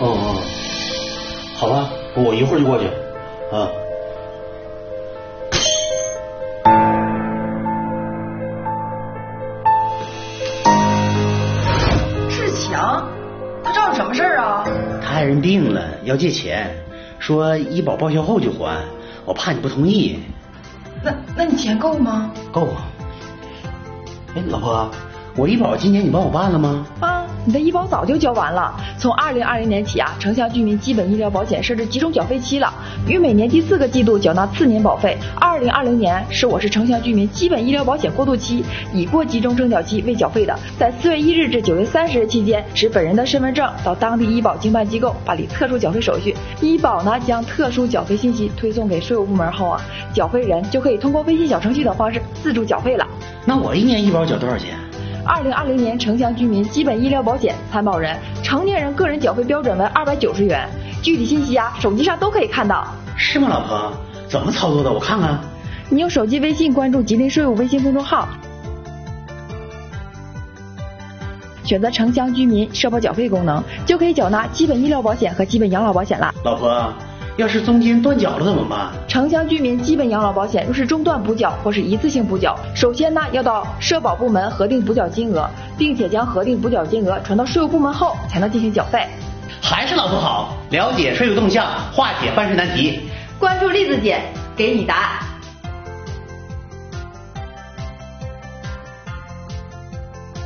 哦，好吧，我一会儿就过去。啊。 志强，他找你什么事儿啊？ 他爱人病了，要借钱，说医保报销后就还，我怕你不同意。 那你钱够吗？ 够啊。哎，老婆，我医保今年你帮我办了吗？ 啊，你的医保早就交完了。从2020年起啊，城乡居民基本医疗保险设置集中缴费期了，于每年第4个季度缴纳次年保费。2020年是我市城乡居民基本医疗保险过渡期，已过集中征缴期未缴费的，在4月1日至9月30日期间，持本人的身份证到当地医保经办机构办理特殊缴费手续。医保呢将特殊缴费信息推送给税务部门后啊，缴费人就可以通过微信小程序等方式自助缴费了。 那我一年医保缴多少钱 ？2020年城乡居民基本医疗保险参保人成年人个人缴费标准为290元，具体信息啊手机上都可以看到。 是吗，老婆？怎么操作的？我看看。 你用手机微信关注吉林税务微信公众号，选择城乡居民社保缴费功能，就可以缴纳基本医疗保险和基本养老保险了。 老婆，要是中间断缴了怎么办？ 城乡居民基本养老保险若是中断补缴或是一次性补缴，首先呢要到社保部门核定补缴金额，并且将核定补缴金额传到税务部门后才能进行缴费。 还是老婆好，了解税务动向，化解办事难题。 关注栗子姐，给你答案。